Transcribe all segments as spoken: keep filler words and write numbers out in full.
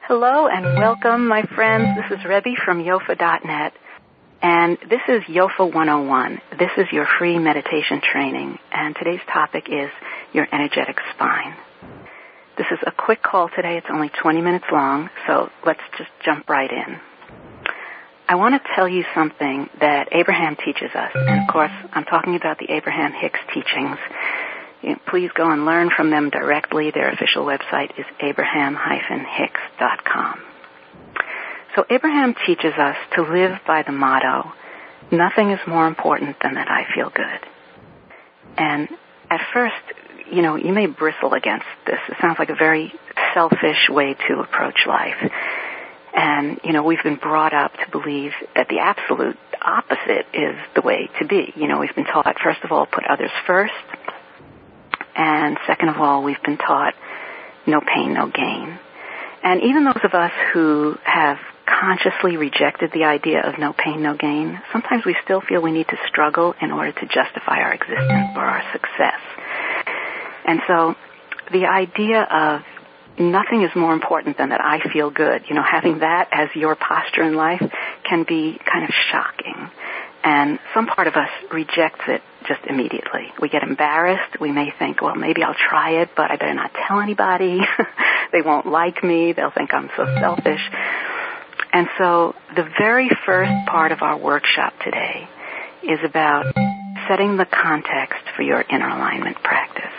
Hello and welcome, my friends. This is Rebbe from Yofa dot net, and this is Yofa one oh one. This is your free meditation training, and today's topic is your energetic spine. This is a quick call today. It's only twenty minutes long, so let's just jump right in. I want to tell you something that Abraham teaches us, and of course, I'm talking about the Abraham Hicks teachings. You know, please go and learn from them directly. Their official website is abraham dash hicks dot com. So Abraham teaches us to live by the motto, nothing is more important than that I feel good. And at first, you know, you may bristle against this. It sounds like a very selfish way to approach life. And, you know, we've been brought up to believe that the absolute opposite is the way to be. You know, we've been taught, first of all, put others first. And second of all, we've been taught no pain, no gain. And even those of us who have consciously rejected the idea of no pain, no gain, sometimes we still feel we need to struggle in order to justify our existence or our success. And so the idea of nothing is more important than that I feel good, you know, having that as your posture in life can be kind of shocking. And some part of us rejects it just immediately. We get embarrassed. We may think, well, maybe I'll try it, but I better not tell anybody. They won't like me. They'll think I'm so selfish. And so the very first part of our workshop today is about setting the context for your inner alignment practice.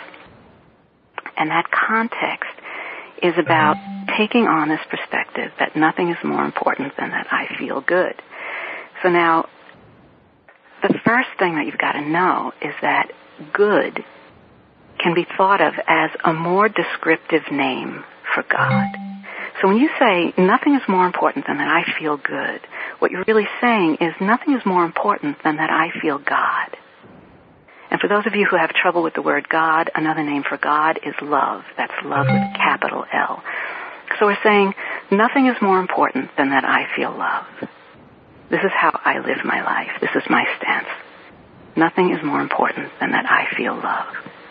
And that context is about taking on this perspective that nothing is more important than that I feel good. So now, the first thing that you've got to know is that good can be thought of as a more descriptive name for God. So when you say nothing is more important than that I feel good, what you're really saying is nothing is more important than that I feel God. And for those of you who have trouble with the word God, another name for God is love. That's love with a capital L. So we're saying nothing is more important than that I feel love. This is how I live my life. This is my stance. Nothing is more important than that I feel love.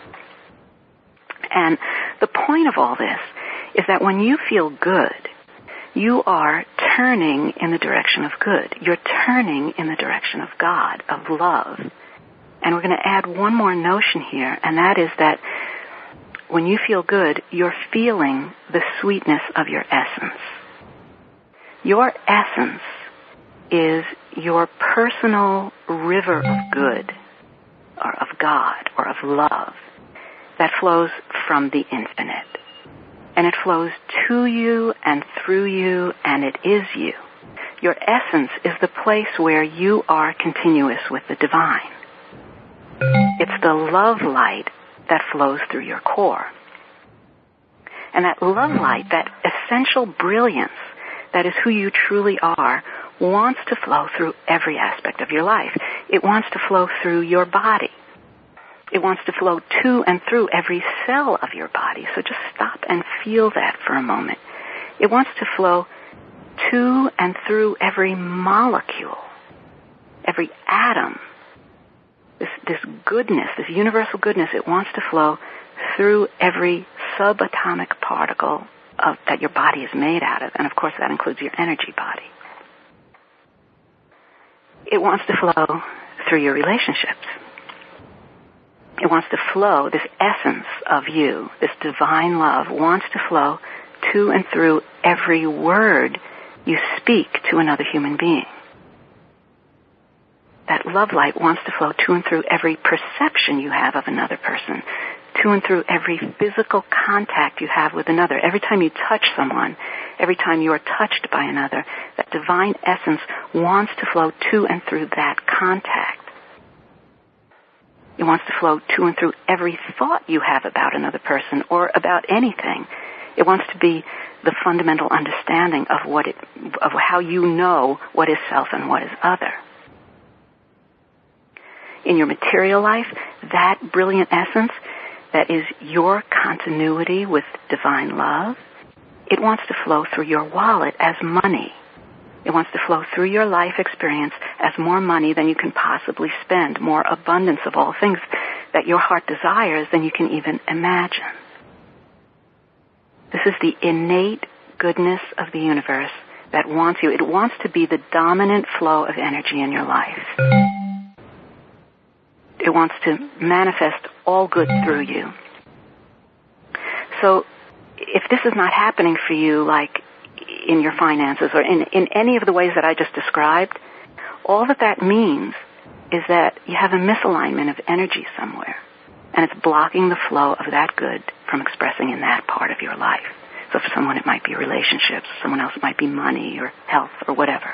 And the point of all this is that when you feel good, you are turning in the direction of good. You're turning in the direction of God, of love. And we're going to add one more notion here, and that is that when you feel good, you're feeling the sweetness of your essence. Your essence is your personal river of good, or of God, or of love, that flows from the infinite. And it flows to you and through you, and it is you. Your essence is the place where you are continuous with the divine. It's the love light that flows through your core. And that love light, that essential brilliance that is who you truly are, wants to flow through every aspect of your life. It wants to flow through your body. It wants to flow to and through every cell of your body. So just stop and feel that for a moment. It wants to flow to and through every molecule, every atom. This, this goodness, this universal goodness, it wants to flow through every subatomic particle of, that your body is made out of. And of course that includes your energy body. It wants to flow through your relationships. It wants to flow, this essence of you, this divine love, wants to flow to and through every word you speak to another human being. That love light wants to flow to and through every perception you have of another person, to and through every physical contact you have with another. Every time you touch someone, every time you are touched by another, that divine essence wants to flow to and through that contact. It wants to flow to and through every thought you have about another person or about anything. It wants to be the fundamental understanding of what it, of how you know what is self and what is other. In your material life, that brilliant essence that is your continuity with divine love, it wants to flow through your wallet as money. It wants to flow through your life experience as more money than you can possibly spend, more abundance of all things that your heart desires than you can even imagine. This is the innate goodness of the universe that wants you. It wants to be the dominant flow of energy in your life. It wants to manifest all good through you. So if this is not happening for you, like in your finances or in, in any of the ways that I just described, all that that means is that you have a misalignment of energy somewhere, and it's blocking the flow of that good from expressing in that part of your life. So for someone it might be relationships, someone else it might be money or health or whatever.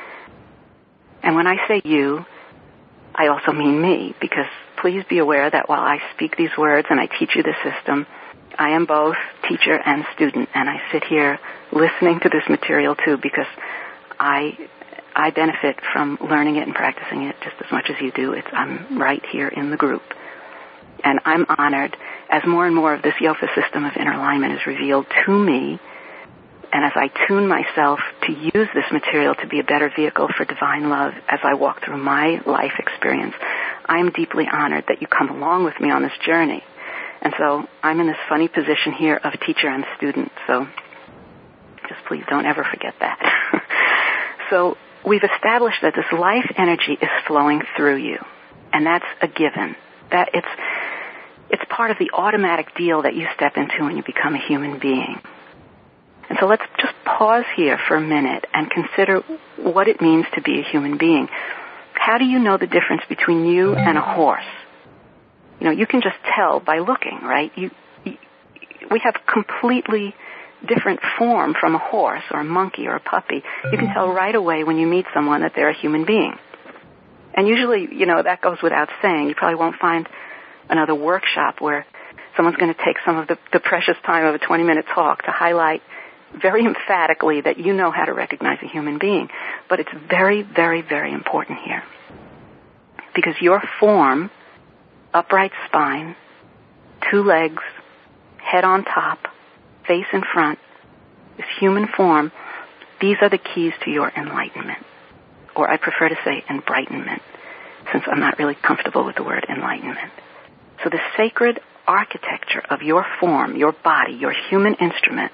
And when I say you, I also mean me, because please be aware that while I speak these words and I teach you the system, I am both teacher and student, and I sit here listening to this material too, because I I benefit from learning it and practicing it just as much as you do. It's I'm right here in the group. And I'm honored as more and more of this Yofa system of inner alignment is revealed to me, and as I tune myself to use this material to be a better vehicle for divine love as I walk through my life experience, I'm deeply honored that you come along with me on this journey. And so I'm in this funny position here of teacher and student, so just please don't ever forget that. So we've established that this life energy is flowing through you, and that's a given. That it's it's part of the automatic deal that you step into when you become a human being. And so let's just pause here for a minute and consider what it means to be a human being. How do you know the difference between you and a horse? You know, you can just tell by looking, right? You, you, we have completely different form from a horse or a monkey or a puppy. You can tell right away when you meet someone that they're a human being. And usually, you know, that goes without saying. You probably won't find another workshop where someone's going to take some of the, the precious time of a twenty-minute talk to highlight very emphatically that you know how to recognize a human being. But it's very, very, very important here. Because your form, upright spine, two legs, head on top, face in front, this human form, these are the keys to your enlightenment. Or I prefer to say enbrightenment, since I'm not really comfortable with the word enlightenment. So the sacred architecture of your form, your body, your human instrument,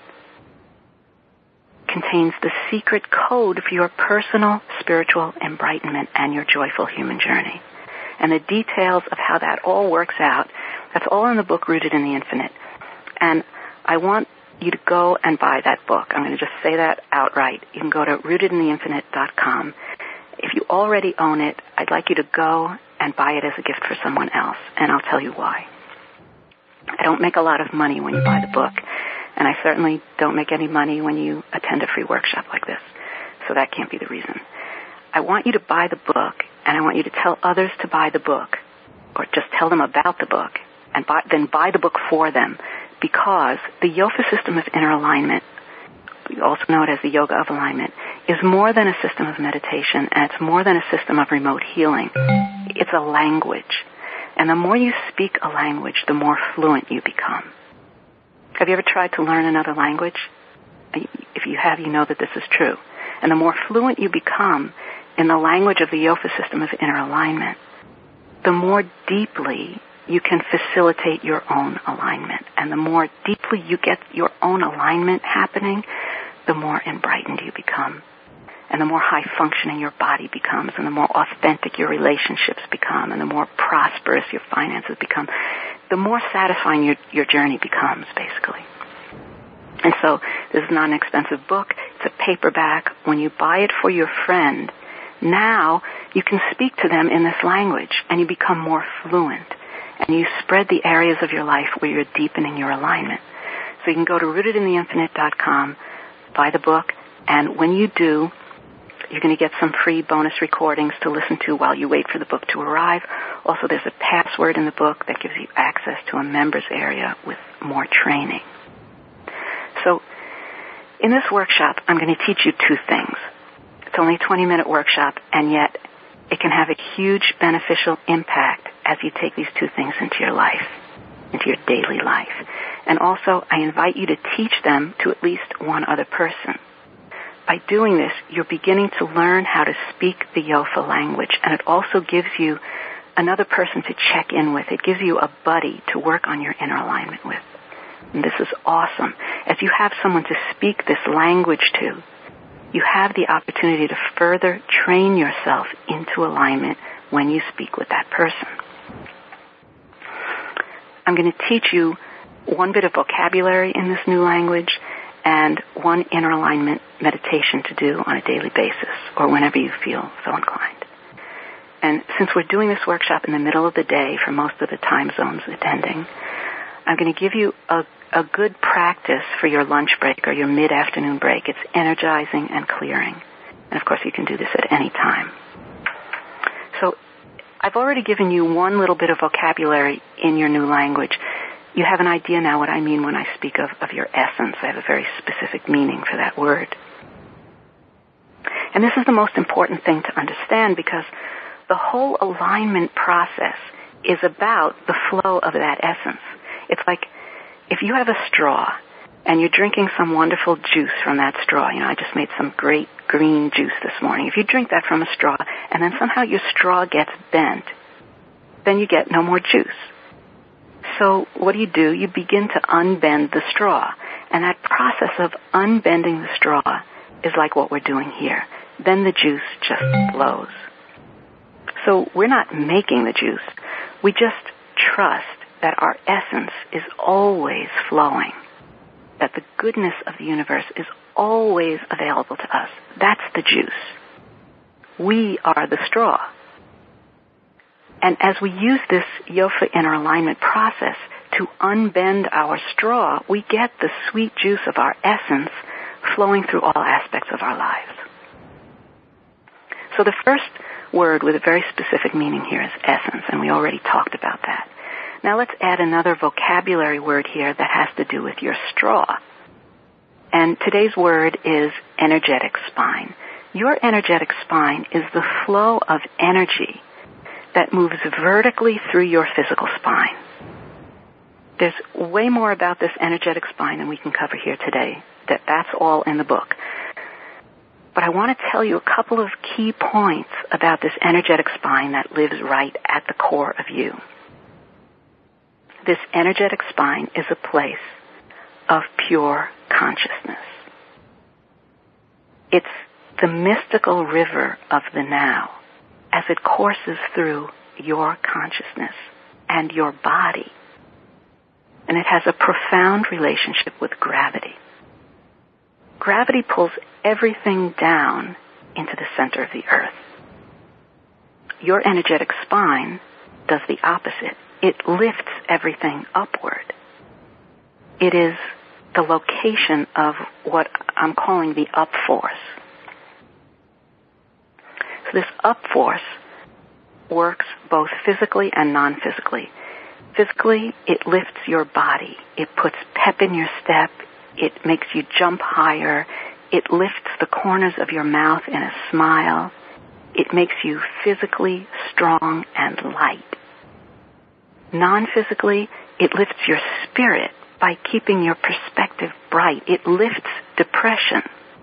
contains the secret code for your personal spiritual enlightenment and your joyful human journey. And the details of how that all works out, that's all in the book Rooted in the Infinite. And I want you to go and buy that book. I'm going to just say that outright. You can go to rooted in the infinite dot com. If you already own it, I'd like you to go and buy it as a gift for someone else, and I'll tell you why. I don't make a lot of money when you buy the book, and I certainly don't make any money when you attend a free workshop like this, so that can't be the reason. I want you to buy the book, and I want you to tell others to buy the book, or just tell them about the book, and buy, then buy the book for them, because the Yofa system of inner alignment, we also know it as the yoga of alignment, is more than a system of meditation, and it's more than a system of remote healing. It's a language. And the more you speak a language, the more fluent you become. Have you ever tried to learn another language? If you have, you know that this is true. And the more fluent you become in the language of the Yofa system of inner alignment, the more deeply you can facilitate your own alignment. And the more deeply you get your own alignment happening, the more enbrightened you become. And the more high-functioning your body becomes, and the more authentic your relationships become, and the more prosperous your finances become, the more satisfying your, your journey becomes, basically. And so this is not an expensive book. It's a paperback. When you buy it for your friend, now you can speak to them in this language, and you become more fluent. And you spread the areas of your life where you're deepening your alignment. So you can go to rooted in the infinite dot com, buy the book, and when you do, you're going to get some free bonus recordings to listen to while you wait for the book to arrive. Also, there's a password in the book that gives you access to a members area with more training. So in this workshop, I'm going to teach you two things. It's only a twenty-minute workshop, and yet it can have a huge beneficial impact as you take these two things into your life, into your daily life. And also, I invite you to teach them to at least one other person. By doing this, you're beginning to learn how to speak the Yofa language, and it also gives you another person to check in with. It gives you a buddy to work on your inner alignment with. And this is awesome. As you have someone to speak this language to, you have the opportunity to further train yourself into alignment when you speak with that person. I'm going to teach you one bit of vocabulary in this new language and one inner alignment meditation to do on a daily basis or whenever you feel so inclined. And since we're doing this workshop in the middle of the day for most of the time zones attending, I'm going to give you a, a good practice for your lunch break or your mid-afternoon break. It's energizing and clearing. And of course you can do this at any time. So I've already given you one little bit of vocabulary in your new language. You have an idea now what I mean when I speak of, of your essence. I have a very specific meaning for that word. And this is the most important thing to understand because the whole alignment process is about the flow of that essence. It's like if you have a straw and you're drinking some wonderful juice from that straw. You know, I just made some great green juice this morning. If you drink that from a straw and then somehow your straw gets bent, then you get no more juice. So what do you do? You begin to unbend the straw. And that process of unbending the straw is like what we're doing here. Then the juice just flows. So we're not making the juice. We just trust that our essence is always flowing, that the goodness of the universe is always available to us. That's the juice. We are the straw. And as we use this Yofa inner alignment process to unbend our straw, we get the sweet juice of our essence flowing through all aspects of our lives. So the first word with a very specific meaning here is essence, and we already talked about that. Now let's add another vocabulary word here that has to do with your straw. And today's word is energetic spine. Your energetic spine is the flow of energy that moves vertically through your physical spine. There's way more about this energetic spine than we can cover here today. That that's all in the book. But I want to tell you a couple of key points about this energetic spine that lives right at the core of you. This energetic spine is a place of pure consciousness. It's the mystical river of the now as it courses through your consciousness and your body. And it has a profound relationship with gravity. Gravity pulls everything down into the center of the earth. Your energetic spine does the opposite. It lifts everything upward. It is the location of what I'm calling the up force. So this up force works both physically and non-physically. Physically, it lifts your body. It puts pep in your step. It makes you jump higher. It lifts the corners of your mouth in a smile. It makes you physically strong and light. Non-physically, it lifts your spirit by keeping your perspective bright. It lifts depression.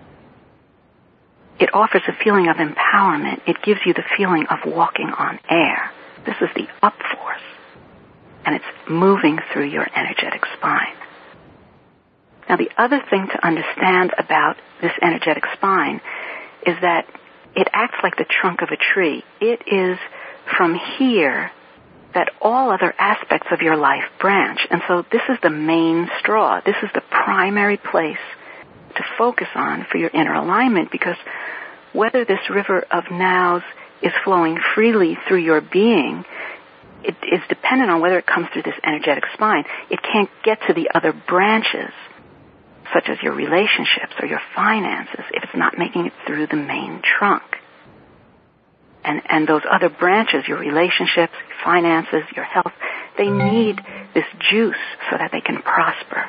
It offers a feeling of empowerment. It gives you the feeling of walking on air. This is the up force. And it's moving through your energetic spine. Now, the other thing to understand about this energetic spine is that it acts like the trunk of a tree. It is from here that all other aspects of your life branch. And so this is the main straw. This is the primary place to focus on for your inner alignment, because whether this river of nows is flowing freely through your being, it is dependent on whether it comes through this energetic spine. It can't get to the other branches, such as your relationships or your finances, if it's not making it through the main trunk. And, and those other branches, your relationships, finances, your health, they need this juice so that they can prosper.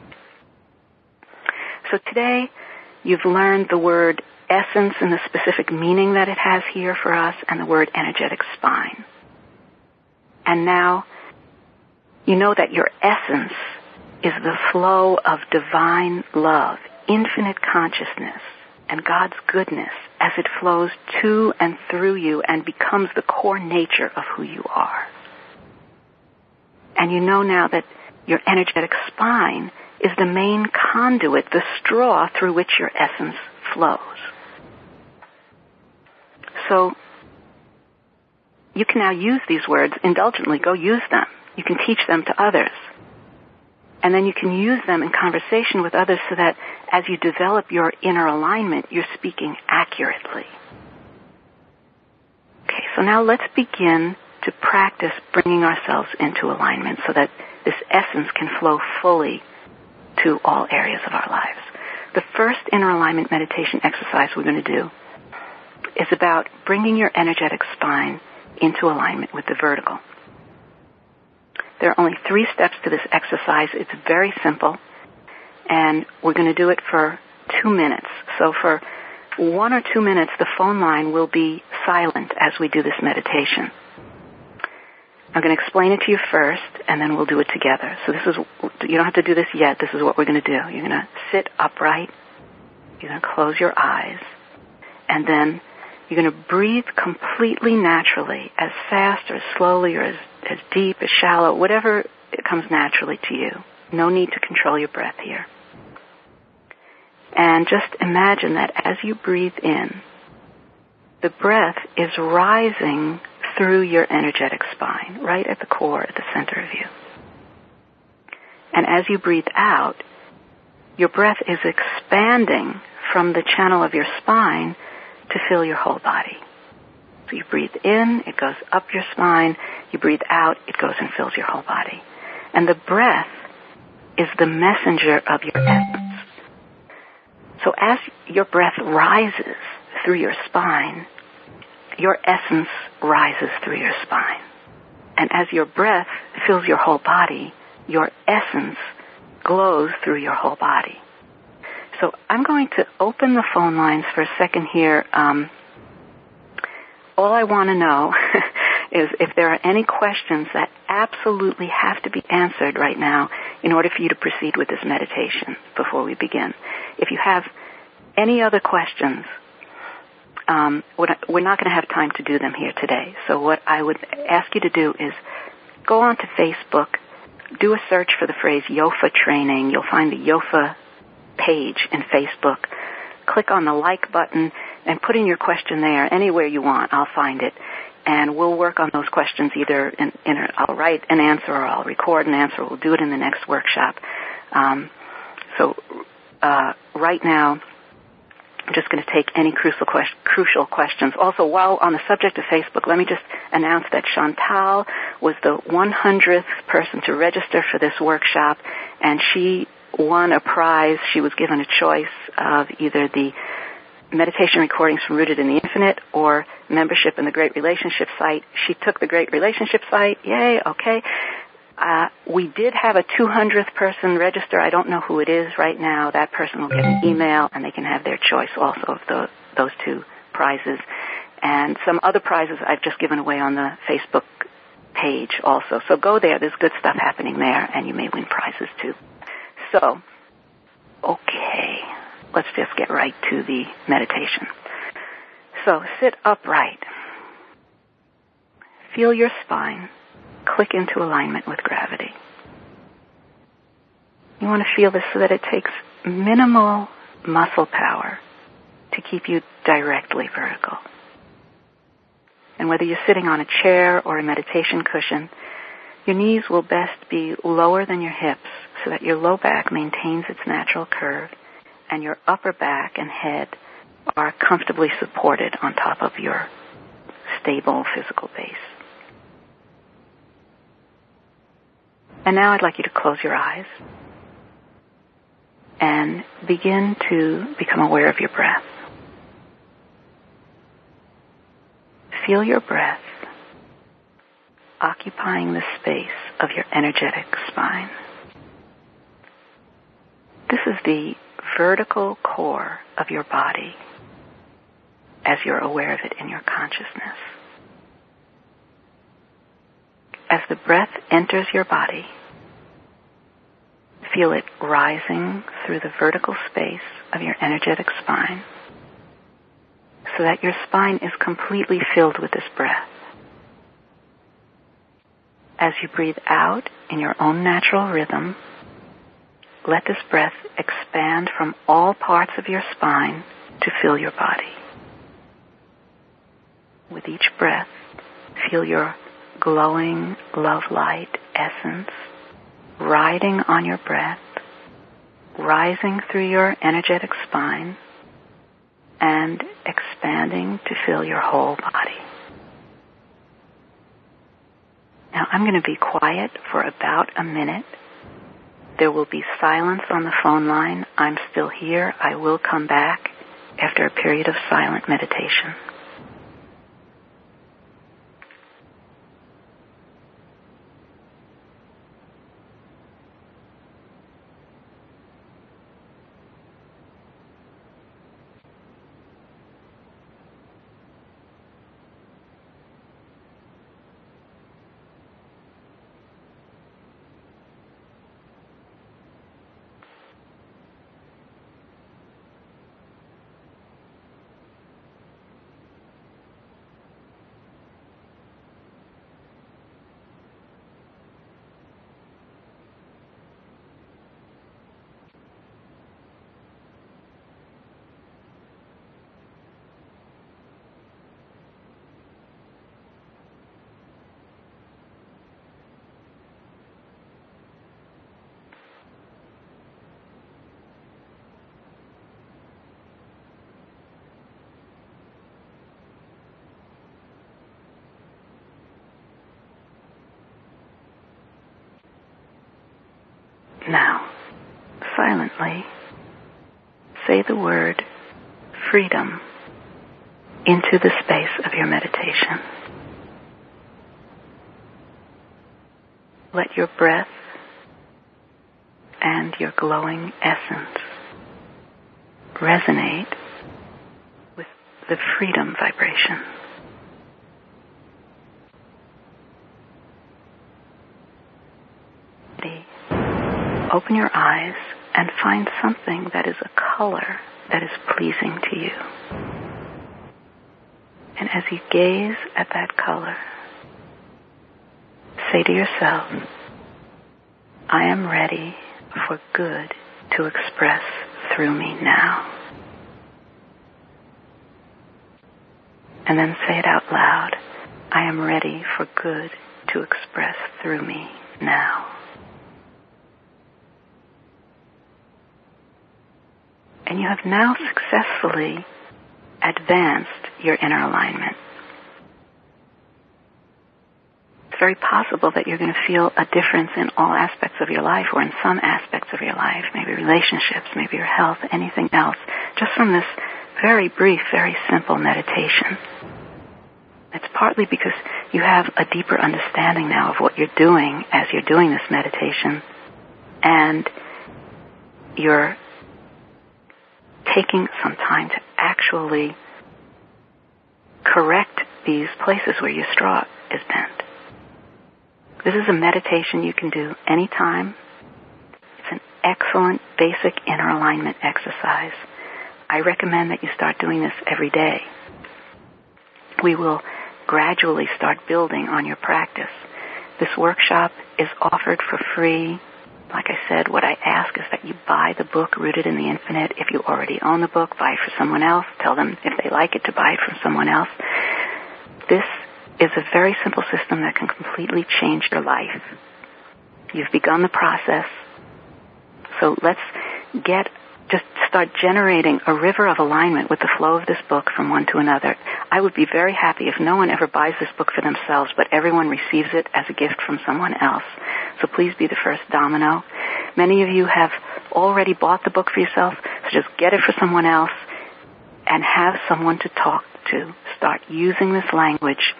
So today, you've learned the word essence and the specific meaning that it has here for us, and the word energetic spine. And now, you know that your essence is the flow of divine love, infinite consciousness, and God's goodness as it flows to and through you and becomes the core nature of who you are. And you know now that your energetic spine is the main conduit, the straw through which your essence flows. So you can now use these words indulgently. Go use them. You can teach them to others. And then you can use them in conversation with others so that as you develop your inner alignment, you're speaking accurately. Okay, so now let's begin to practice bringing ourselves into alignment so that this essence can flow fully to all areas of our lives. The first inner alignment meditation exercise we're going to do is about bringing your energetic spine into alignment with the vertical. There are only three steps to this exercise. It's very simple, and we're going to do it for two minutes. So for one or two minutes, the phone line will be silent as we do this meditation. I'm going to explain it to you first, and then we'll do it together. So this is, you don't have to do this yet. This is what we're going to do. You're going to sit upright. You're going to close your eyes, and then you're going to breathe completely naturally, as fast or as slowly or as, as deep, as shallow, whatever it comes naturally to you. No need to control your breath here. And just imagine that as you breathe in, the breath is rising through your energetic spine, right at the core, at the center of you. And as you breathe out, your breath is expanding from the channel of your spine to fill your whole body. So you breathe in, it goes up your spine. You breathe out, it goes and fills your whole body. And the breath is the messenger of your essence. So as your breath rises through your spine, your essence rises through your spine. And as your breath fills your whole body, your essence glows through your whole body. So I'm going to open the phone lines for a second here. Um, all I want to know is if there are any questions that absolutely have to be answered right now in order for you to proceed with this meditation before we begin. If you have any other questions, um, we're not going to have time to do them here today. So what I would ask you to do is go onto Facebook, do a search for the phrase Yofa training. You'll find the Yofa page in Facebook. Click on the like button and put in your question there anywhere you want. I'll find it. And we'll work on those questions either in, in a, I'll write an answer or I'll record an answer. We'll do it in the next workshop. Um, so uh, right now, I'm just going to take any crucial, quest- crucial questions. Also, while on the subject of Facebook, let me just announce that Chantal was the one hundredth person to register for this workshop, and she won a prize. She was given a choice of either the meditation recordings from Rooted in the Infinite or membership in the Great Relationship site. She took the Great Relationship site. Yay, okay. Uh, we did have a two hundredth person register. I don't know who it is right now. That person will get an email, and they can have their choice also of the, those two prizes. And some other prizes I've just given away on the Facebook page also. So go there. There's good stuff happening there, and you may win prizes too. So, okay, let's just get right to the meditation. So sit upright. Feel your spine click into alignment with gravity. You want to feel this so that it takes minimal muscle power to keep you directly vertical. And whether you're sitting on a chair or a meditation cushion, your knees will best be lower than your hips so that your low back maintains its natural curve and your upper back and head are comfortably supported on top of your stable physical base. And now I'd like you to close your eyes and begin to become aware of your breath. Feel your breath occupying the space of your energetic spine. This is the vertical core of your body as you're aware of it in your consciousness. As the breath enters your body, feel it rising through the vertical space of your energetic spine so that your spine is completely filled with this breath. As you breathe out in your own natural rhythm, let this breath expand from all parts of your spine to fill your body. With each breath, feel your glowing love light essence riding on your breath, rising through your energetic spine, and expanding to fill your whole body. Now I'm going to be quiet for about a minute. There will be silence on the phone line. I'm still here. I will come back after a period of silent meditation. Now, silently, say the word freedom into the space of your meditation. Let your breath and your glowing essence resonate with the freedom vibration. Open your eyes and find something that is a color that is pleasing to you. And as you gaze at that color, say to yourself, I am ready for good to express through me now. And then say it out loud, I am ready for good to express through me now. And you have now successfully advanced your inner alignment. It's very possible that you're going to feel a difference in all aspects of your life or in some aspects of your life, maybe relationships, maybe your health, anything else, just from this very brief, very simple meditation. It's partly because you have a deeper understanding now of what you're doing as you're doing this meditation, and you're taking some time to actually correct these places where your straw is bent. This is a meditation you can do anytime. It's an excellent basic inner alignment exercise. I recommend that you start doing this every day. We will gradually start building on your practice. This workshop is offered for free. Like I said, what I ask is that you buy the book, Rooted in the Infinite. If you already own the book, buy it for someone else. Tell them if they like it to buy it from someone else. This is a very simple system that can completely change your life. You've begun the process. So let's get, just start generating a river of alignment with the flow of this book from one to another. I would be very happy if no one ever buys this book for themselves, but everyone receives it as a gift from someone else. So please be the first domino. Many of you have already bought the book for yourself, so just get it for someone else and have someone to talk to. Start using this language.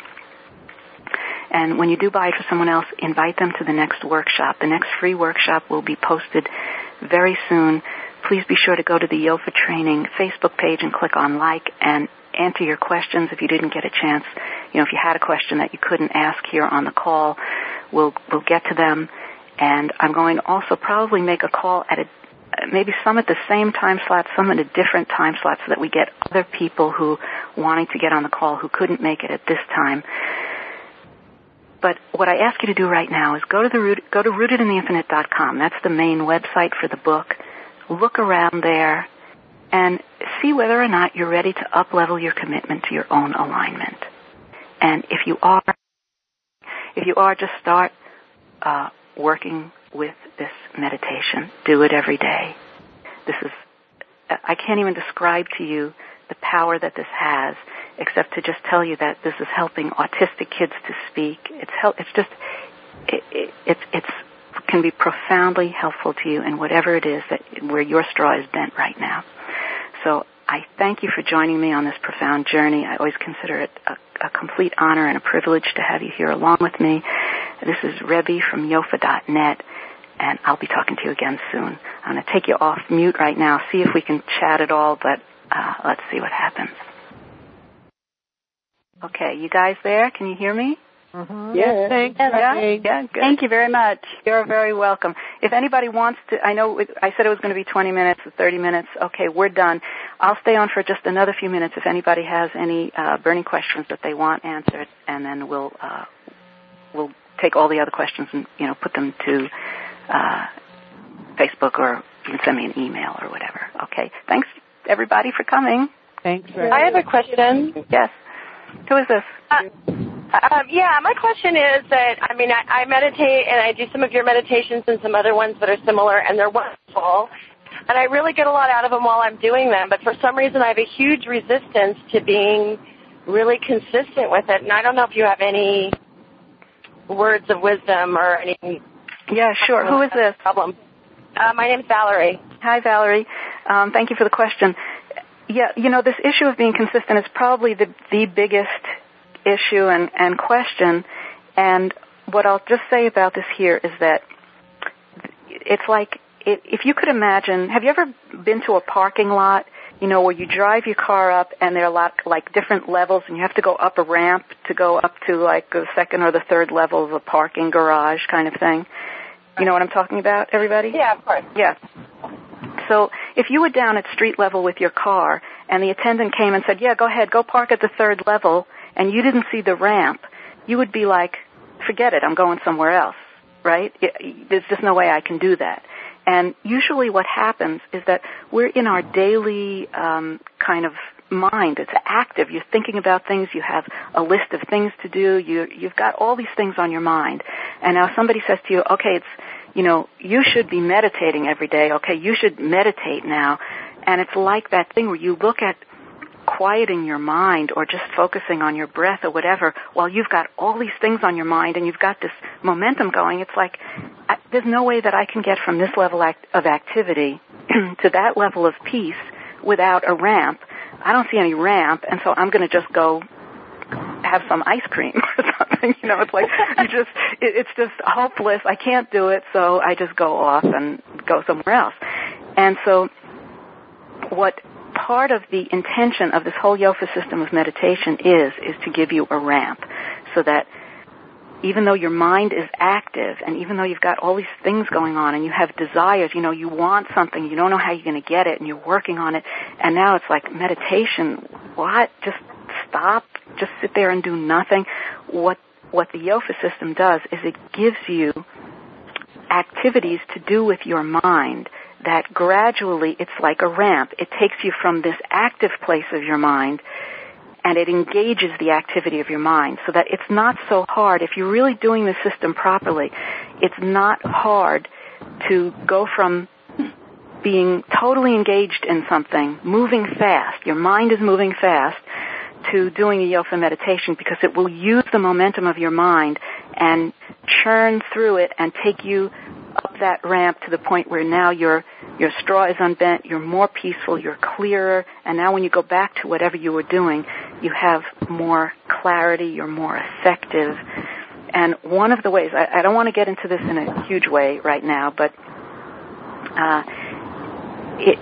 And when you do buy it for someone else, invite them to the next workshop. The next free workshop will be posted very soon. Please be sure to go to the Yofa Training Facebook page and click on like and answer your questions if you didn't get a chance. You know, if you had a question that you couldn't ask here on the call, we'll we'll get to them. And I'm going to also probably make a call at a maybe some at the same time slot, some at a different time slot, so that we get other people who wanting to get on the call who couldn't make it at this time. But what I ask you to do right now is go to the root, go to rooted in the infinite dot com. That's the main website for the book. Look around there and see whether or not you're ready to up-level your commitment to your own alignment. And if you are, if you are, just start uh, working with this meditation. Do it every day. This is, I can't even describe to you the power that this has, except to just tell you that this is helping autistic kids to speak. It's help, it's just, it, it, it's, it's, can be profoundly helpful to you in whatever it is that, where your straw is bent right now. So I thank you for joining me on this profound journey. I always consider it a, a complete honor and a privilege to have you here along with me. This is Rebbe from Yofa dot net, and I'll be talking to you again soon. I'm going to take you off mute right now, see if we can chat at all, but uh, let's see what happens. Okay, you guys there? Can you hear me? Mm-hmm. Yes, thanks. Yeah, yeah, good. Thank you very much. You're very welcome. If anybody wants to, I know it, I said it was going to be twenty minutes or thirty minutes. Okay, we're done. I'll stay on for just another few minutes if anybody has any uh, burning questions that they want answered, and then we'll uh, we'll take all the other questions and, you know, put them to uh, Facebook, or you can send me an email or whatever. Okay, thanks everybody for coming. Thanks. I have a question. Yes. Who is this? Uh, Um, yeah, my question is that, I mean, I, I meditate and I do some of your meditations and some other ones that are similar, and they're wonderful. And I really get a lot out of them while I'm doing them. But for some reason, I have a huge resistance to being really consistent with it. And I don't know if you have any words of wisdom or any... Yeah, sure. Who is this? Problem. Uh, my name's Valerie. Hi, Valerie. Um, thank you for the question. Yeah, you know, this issue of being consistent is probably the, the biggest issue and, and question, and what I'll just say about this here is that it's like, it, if you could imagine, have you ever been to a parking lot, you know, where you drive your car up and there are lot, like different levels, and you have to go up a ramp to go up to like the second or the third level of a parking garage kind of thing? You know what I'm talking about, everybody? Yeah, of course. Yeah. So if you were down at street level with your car and the attendant came and said, yeah, go ahead, go park at the third level, and you didn't see the ramp, you would be like, forget it, I'm going somewhere else, right? There's just no way I can do that. And usually what happens is that we're in our daily um, kind of mind. It's active. You're thinking about things. You have a list of things to do. You, you've got all these things on your mind. And now somebody says to you, okay, it's, you know, you should be meditating every day. Okay, you should meditate now. And it's like that thing where you look at quieting your mind or just focusing on your breath or whatever while you've got all these things on your mind and you've got this momentum going. It's like I, there's no way that I can get from this level act, of activity to that level of peace without a ramp. I don't see any ramp, and so I'm going to just go have some ice cream or something. You know, it's like you just it, it's just hopeless. I can't do it, so I just go off and go somewhere else. And so what part of the intention of this whole Yofa system of meditation is, is to give you a ramp so that even though your mind is active and even though you've got all these things going on and you have desires, you know, you want something, you don't know how you're going to get it and you're working on it, and now it's like meditation, what? Just stop? Just sit there and do nothing? What, what the Yofa system does is it gives you activities to do with your mind that gradually, it's like a ramp. It takes you from this active place of your mind and it engages the activity of your mind so that it's not so hard. If you're really doing the system properly, it's not hard to go from being totally engaged in something, moving fast, your mind is moving fast, to doing a Yofa meditation, because it will use the momentum of your mind and churn through it and take you up that ramp to the point where now your your straw is unbent, you're more peaceful, you're clearer, and now when you go back to whatever you were doing, you have more clarity, you're more effective. And one of the ways, I, I don't want to get into this in a huge way right now, but uh, it,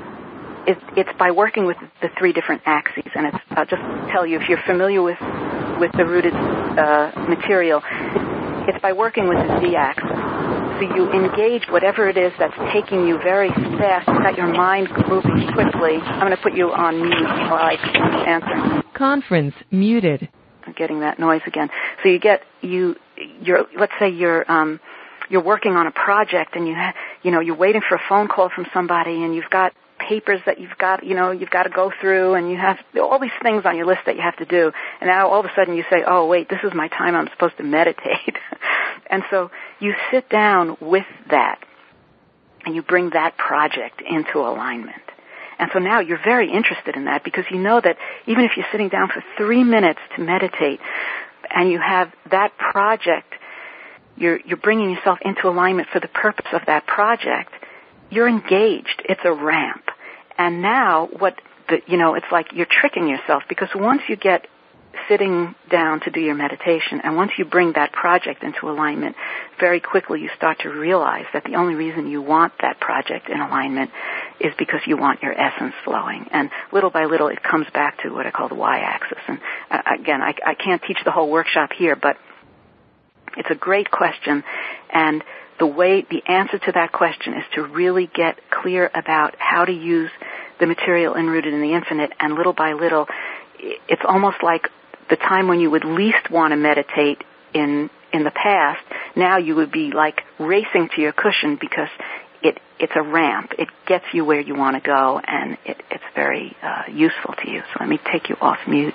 it it's by working with the three different axes, and it's, I'll just tell you, if you're familiar with, with the rooted uh, material, it's by working with the Z-axis. So you engage whatever it is that's taking you very fast, you've got your mind moving quickly. I'm going to put you on mute while I answer. Conference muted. I'm getting that noise again. So you get, you, you're, let's say you're, um, you're working on a project and you, ha- you know, you're waiting for a phone call from somebody and you've got papers that you've got, you know, you've got to go through and you have all these things on your list that you have to do. And now all of a sudden you say, oh, wait, this is my time. I'm supposed to meditate. And so you sit down with that and you bring that project into alignment. And so now you're very interested in that because you know that even if you're sitting down for three minutes to meditate and you have that project, you're, you're bringing yourself into alignment for the purpose of that project, you're engaged. It's a ramp. And now what the, you know, it's like you're tricking yourself because once you get sitting down to do your meditation and once you bring that project into alignment, very quickly you start to realize that the only reason you want that project in alignment is because you want your essence flowing. And little by little it comes back to what I call the y-axis. And uh, again, I, I can't teach the whole workshop here, but it's a great question. And the way, the answer to that question is to really get clear about how to use the material enrooted in the infinite, and little by little, it's almost like the time when you would least want to meditate in in the past, now you would be like racing to your cushion because it it's a ramp. It gets you where you want to go, and it, it's very uh, useful to you. So let me take you off mute.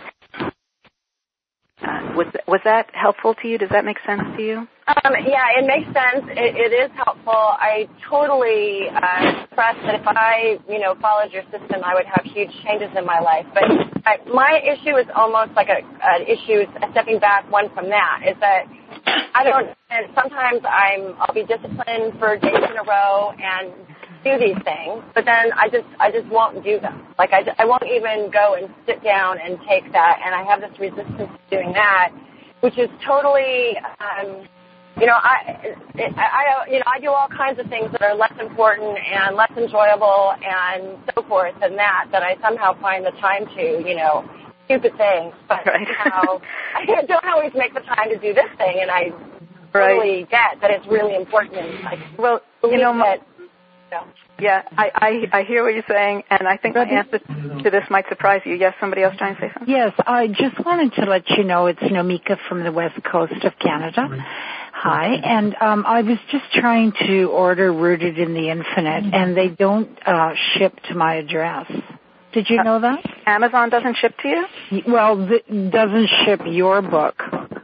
Uh, was was that helpful to you? Does that make sense to you? Um, yeah, it makes sense. It, it is helpful. I totally uh, trust that if I, you know, followed your system, I would have huge changes in my life. But I, my issue is almost like a, an issue, stepping back one from that, is that I don't, and sometimes I'm, I'll be disciplined for days in a row and do these things, but then I just, I just won't do them. Like I, I won't even go and sit down and take that, and I have this resistance to doing that, which is totally, um, you know, I, it, I, you know, I do all kinds of things that are less important and less enjoyable and so forth than that, that I somehow find the time to, you know, stupid things, but right. somehow I don't always make the time to do this thing, and I totally right. get that it's really important. And I well, you know, my, that, you know, yeah, I, I, I hear what you're saying, and I think my answer to this might surprise you. Yes, somebody else trying to say something? Yes, I just wanted to let you know it's Nomika from the west coast of Canada. Hi, and um, I was just trying to order Rooted in the Infinite, and they don't uh, ship to my address. Did you know that? Amazon doesn't ship to you? Well, it doesn't ship your book.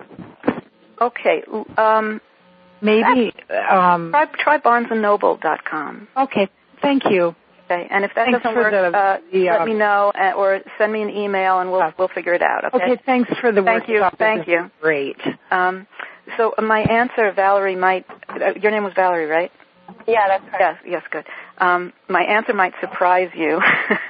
Okay. Um, Maybe. Um, try, try barnes and noble dot com. Okay. Thank you. Okay. And if that thanks doesn't work, the, uh, the, uh, let me know, uh, or send me an email, and we'll we'll figure it out. Okay. Okay. Thanks for the Thank you. Thank you. Great. Um, so uh, my answer, Valerie, might. Uh, your name was Valerie, right? Yeah, that's correct. Yes. Yes. Good. Um, my answer might surprise you.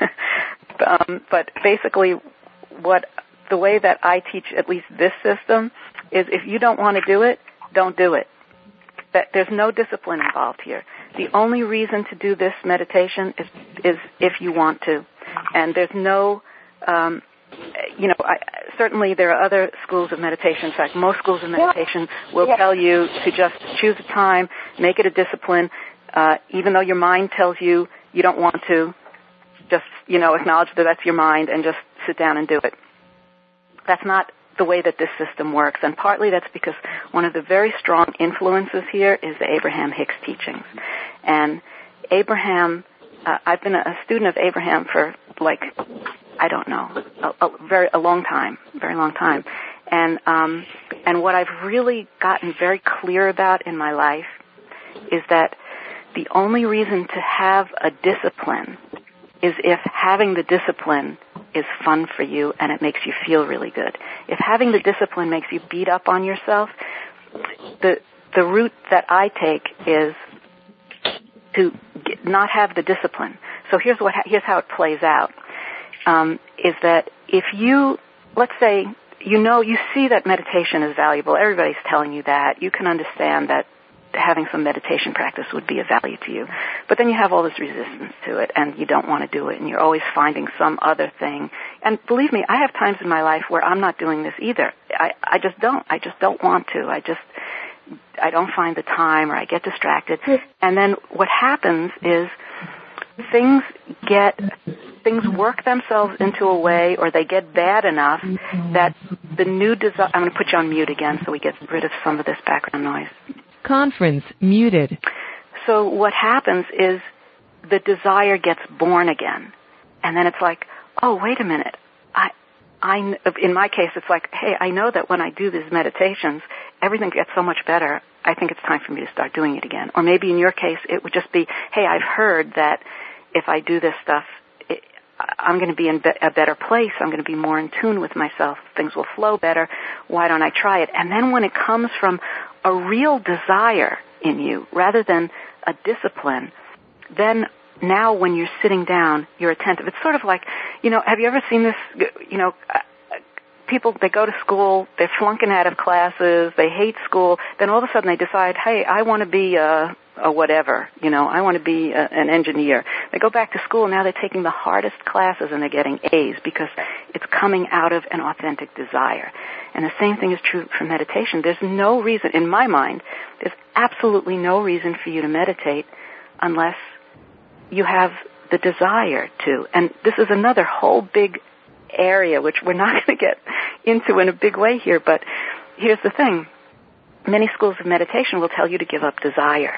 Um, but basically, what the way that I teach at least this system is, if you don't want to do it, don't do it. That there's no discipline involved here. The only reason to do this meditation is is if you want to, and there's no, um, you know, I, certainly there are other schools of meditation. In fact, most schools of meditation will yeah. tell you to just choose a time, make it a discipline, uh, even though your mind tells you you don't want to. Just, you know, acknowledge that that's your mind and just sit down and do it. That's not the way that this system works, and partly that's because one of the very strong influences here is the Abraham Hicks teachings. And Abraham, uh, I've been a student of Abraham for, like, I don't know, a, a very a long time, very long time. And um, and what I've really gotten very clear about in my life is that the only reason to have a discipline is if having the discipline is fun for you and it makes you feel really good. If having the discipline makes you beat up on yourself, the the route that I take is to get, not have the discipline. So here's what here's how it plays out. Um, is that if you, let's say, you know, you see that meditation is valuable. Everybody's telling you that. You can understand that having some meditation practice would be of value to you. But then you have all this resistance to it, and you don't want to do it, and you're always finding some other thing. And believe me, I have times in my life where I'm not doing this either. I, I just don't. I just don't want to. I just, I don't find the time, or I get distracted. And then what happens is things get, things work themselves into a way, or they get bad enough that the new desire, I'm going to put you on mute again so we get rid of some of this background noise. Conference muted. So what happens is the desire gets born again. And then it's like, oh, wait a minute. I, I, in my case, it's like, hey, I know that when I do these meditations, everything gets so much better. I think it's time for me to start doing it again. Or maybe in your case, it would just be, hey, I've heard that if I do this stuff, it, I'm going to be in be- a better place. I'm going to be more in tune with myself. Things will flow better. Why don't I try it? And then when it comes from a real desire in you rather than a discipline, then now when you're sitting down, you're attentive. It's sort of like, you know, have you ever seen this, you know, people, they go to school, they're flunking out of classes, they hate school, then all of a sudden they decide, hey, I want to be a, a whatever, you know, I want to be a, an engineer. They go back to school, now they're taking the hardest classes and they're getting A's because it's coming out of an authentic desire. And the same thing is true for meditation. There's no reason, in my mind, there's absolutely no reason for you to meditate unless you have the desire to. And this is another whole big area which we're not going to get into in a big way here, but here's the thing. Many schools of meditation will tell you to give up desire.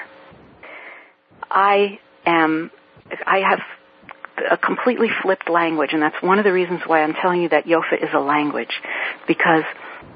I am, I have a completely flipped language, and that's one of the reasons why I'm telling you that Yofa is a language, because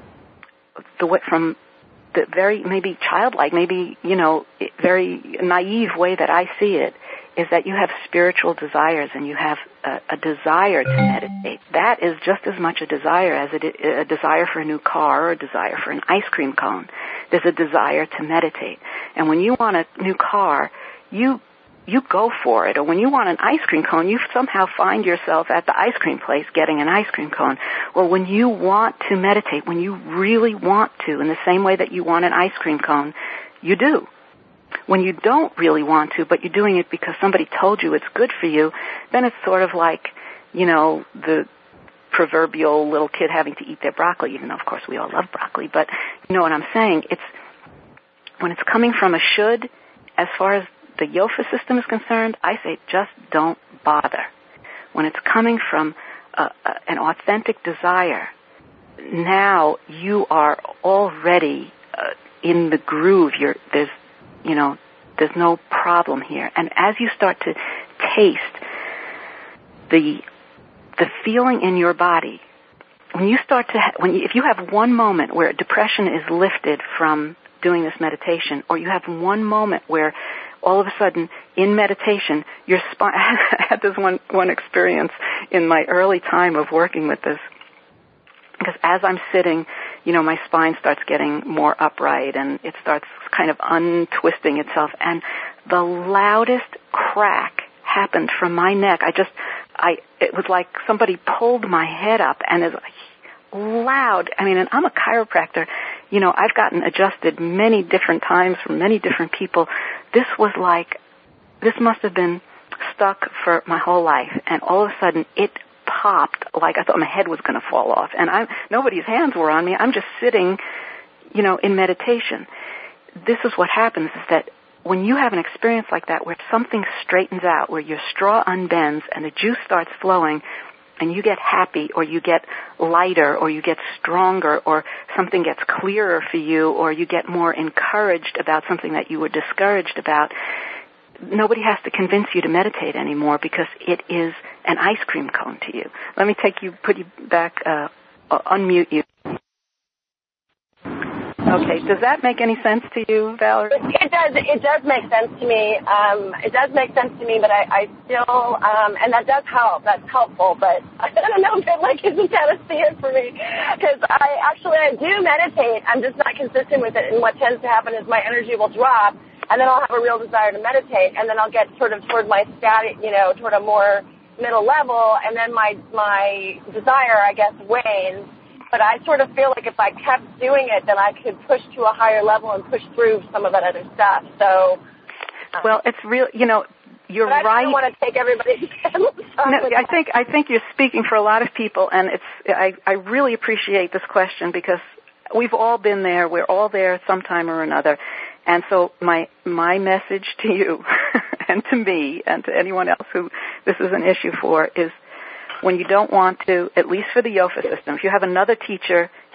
the from the very, maybe childlike, maybe, you know, very naive way that I see it, is that you have spiritual desires and you have a, a desire to meditate. That is just as much a desire as it is a desire for a new car or a desire for an ice cream cone. There's a desire to meditate. And when you want a new car, you you go for it. Or when you want an ice cream cone, you somehow find yourself at the ice cream place getting an ice cream cone. Or when you want to meditate, when you really want to, in the same way that you want an ice cream cone, you do. When you don't really want to, but you're doing it because somebody told you it's good for you, then it's sort of like, you know, the proverbial little kid having to eat their broccoli, even though, of course, we all love broccoli. But you know what I'm saying? It's when it's coming from a should, as far as the Yofa system is concerned, I say just don't bother. When it's coming from a, a, an authentic desire, now you are already uh, in the groove. You're, there's You know, there's no problem here. And as you start to taste the the feeling in your body, when you start to, when you, if you have one moment where depression is lifted from doing this meditation, or you have one moment where all of a sudden in meditation your spine, I had this one one experience in my early time of working with this, because as I'm sitting, you know, my spine starts getting more upright and it starts kind of untwisting itself, and the loudest crack happened from my neck. I just, I, it was like somebody pulled my head up, and it's loud. I mean, and I'm a chiropractor. You know, I've gotten adjusted many different times from many different people. This was like, this must have been stuck for my whole life, and all of a sudden it popped like I thought my head was going to fall off, and I'm, nobody's hands were on me. I'm just sitting, you know, in meditation. This is what happens, is that when you have an experience like that where something straightens out, where your straw unbends and the juice starts flowing, and you get happy, or you get lighter, or you get stronger, or something gets clearer for you, or you get more encouraged about something that you were discouraged about, nobody has to convince you to meditate anymore, because it is an ice cream cone to you. Let me take you, put you back, uh, uh, unmute you. Okay, does that make any sense to you, Valerie? It does. It does make sense to me. Um, it does make sense to me, but I, I still, um, and that does help. That's helpful, but I don't know if it like isn't panacea for me, because I actually I do meditate. I'm just not consistent with it, and what tends to happen is my energy will drop, and then I'll have a real desire to meditate, and then I'll get sort of toward my static, you know, toward a more middle level, and then my my desire, I guess, wanes. But I sort of feel like if I kept doing it, then I could push to a higher level and push through some of that other stuff. So, um, well, it's real. You know, you're but right. I don't want to take everybody's no, I think I think you're speaking for a lot of people, and it's I, I really appreciate this question, because we've all been there. We're all there sometime or another. And so my my message to you and to me and to anyone else who this is an issue for is, when you don't want to, at least for the Yofa system, if you have another teacher,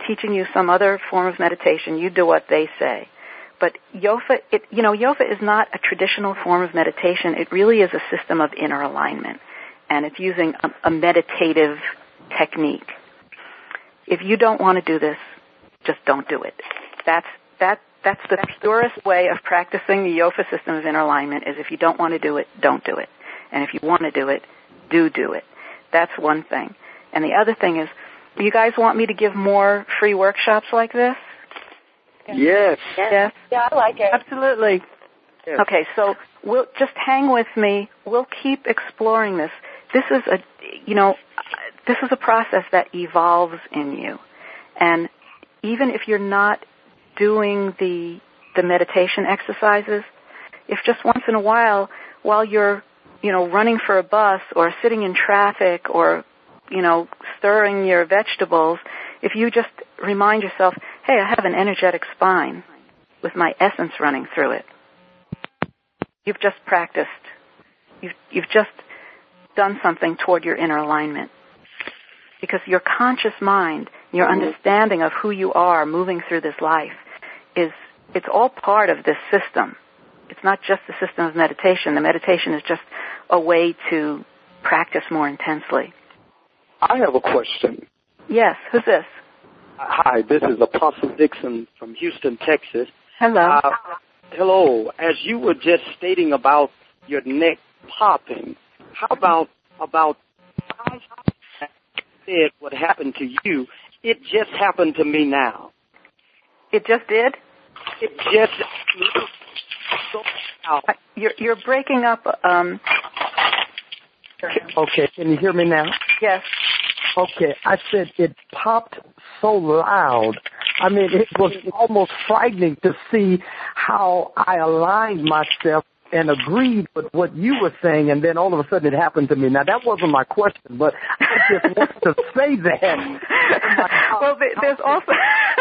teaching you some other form of meditation, you do what they say. But Yofa, it, you know, Yofa is not a traditional form of meditation. It really is a system of inner alignment, and it's using a, a meditative technique. If you don't want to do this, just don't do it. That's that. That's the purest way of practicing the Yofa system of inner alignment. Is if you don't want to do it, don't do it. And if you want to do it, do do it. That's one thing. And the other thing is, you guys want me to give more free workshops like this? Yes. Yes. Yeah, I like it. Absolutely. Yes. Okay, so we'll just hang with me. We'll keep exploring this. This is a, you know, this is a process that evolves in you. And even if you're not doing the the meditation exercises, if just once in a while, while you're, you know, running for a bus or sitting in traffic or, you know, stirring your vegetables, if you just remind yourself, hey, I have an energetic spine with my essence running through it. You've just practiced. You've, you've just done something toward your inner alignment. Because your conscious mind, your understanding of who you are moving through this life, is it's all part of this system. It's not just the system of meditation. The meditation is just a way to practice more intensely. I have a question. Yes, who's this? Hi, this is Apostle Dixon from Houston, Texas. Hello. Uh, hello. As you were just stating about your neck popping, how about about I said what happened to you? It just happened to me now. It just did? It just so out. You're you're breaking up. Um. Okay, can you hear me now? Yes. Okay, I said it popped so loud. I mean, it was almost frightening to see how I aligned myself and agreed with what you were saying, and then all of a sudden it happened to me. Now, that wasn't my question, but I just wanted to say that. Well, there's also...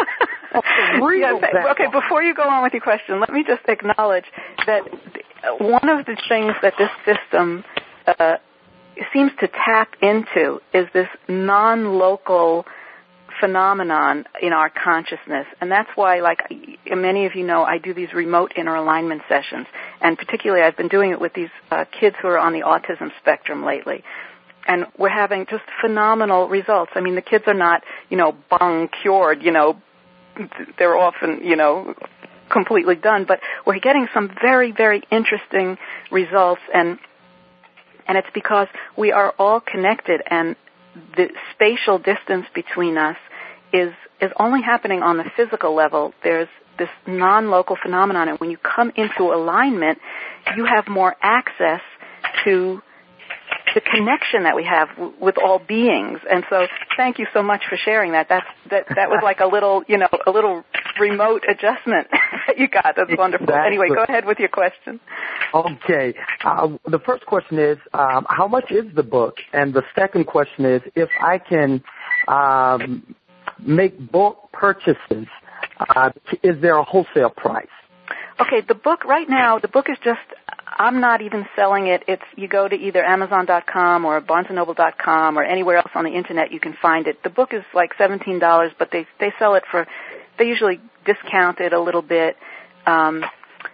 real yes, okay, before you go on with your question, let me just acknowledge that one of the things that this system uh, seems to tap into is this non-local phenomenon in our consciousness. And that's why, like many of you know, I do these remote inner alignment sessions. And particularly I've been doing it with these uh, kids who are on the autism spectrum lately. And we're having just phenomenal results. I mean, the kids are not, you know, bung cured, you know, they're often, you know, completely done. But we're getting some very, very interesting results. And and it's because we are all connected, and the spatial distance between us is is only happening on the physical level. There's this non-local phenomenon, and when you come into alignment, you have more access to the connection that we have w- with all beings. And so, thank you so much for sharing that. That's that that was like a little, you know, a little remote adjustment that you got. That's wonderful. Exactly. Anyway, go ahead with your question. Okay. Uh, the first question is, um, how much is the book? And the second question is, if I can um, make bulk purchases, uh, is there a wholesale price? Okay, the book right now, the book is just, I'm not even selling it. It's, you go to either Amazon dot com or Barnes and Noble dot com or anywhere else on the internet, you can find it. The book is like seventeen dollars, but they they sell it for, they usually discount it a little bit. Um,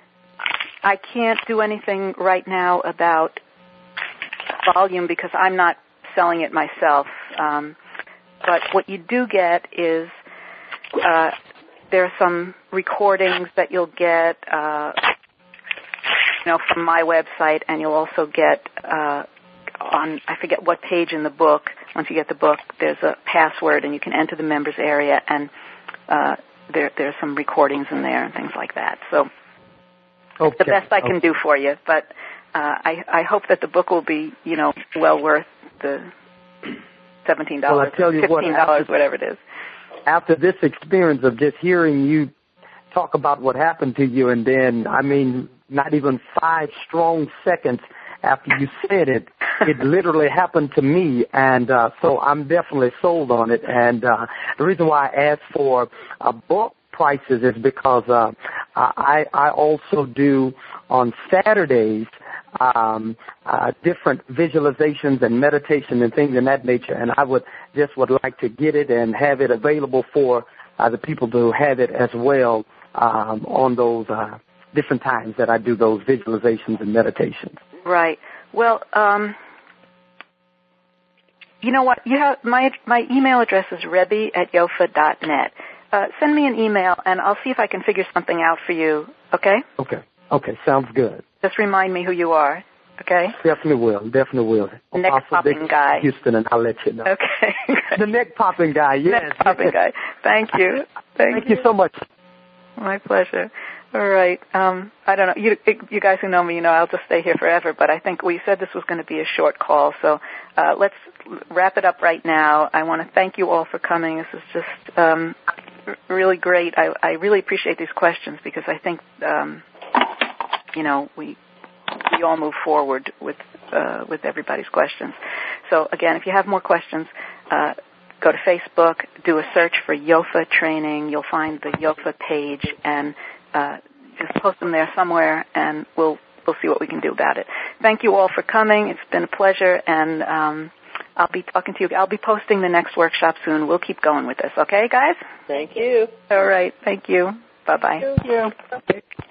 I can't do anything right now about volume because I'm not selling it myself. Um, but what you do get is uh, there are some recordings that you'll get, uh, you know, from my website, and you'll also get uh, on, I forget what page in the book. Once you get the book, there's a password, and you can enter the members area, and uh, there there's some recordings in there and things like that. So. Okay. The best I can okay. do for you, but uh, I, I hope that the book will be, you know, well worth the seventeen dollars, well, I tell you fifteen dollars, what, after, whatever it is. After this experience of just hearing you talk about what happened to you, and then, I mean, not even five strong seconds after you said it, it literally happened to me, and uh, so I'm definitely sold on it. And uh, the reason why I asked for a book prices is because uh, I, I also do on Saturdays um, uh, different visualizations and meditation and things in that nature, and I would just would like to get it and have it available for uh, the people to have it as well um, on those uh, different times that I do those visualizations and meditations. Right. Well, um, you know what? You have my my email address is rebbe at yofa dot net. Uh, send me an email, and I'll see if I can figure something out for you. Okay? Okay. Okay. Sounds good. Just remind me who you are. Okay? Definitely will. Definitely will. The neck popping guy. Houston, and I'll let you know. Okay. The neck popping guy. Yes. Neck popping guy. Thank you. Thank, Thank you. you so much. My pleasure. All right. Um, I don't know. You, you guys who know me, you know I'll just stay here forever, but I think we said this was going to be a short call, so uh, let's wrap it up right now. I want to thank you all for coming. This is just um, really great. I, I really appreciate these questions because I think, um, you know, we we all move forward with uh, with everybody's questions. So, again, if you have more questions, uh, go to Facebook, do a search for Yofa Training. You'll find the Yofa page, and uh, just post them there somewhere, and we'll we'll see what we can do about it. Thank you all for coming. It's been a pleasure, and um, I'll be talking to you. I'll be posting the next workshop soon. We'll keep going with this. Okay, guys? Thank you. All right. Thank you. Bye-bye. Thank you.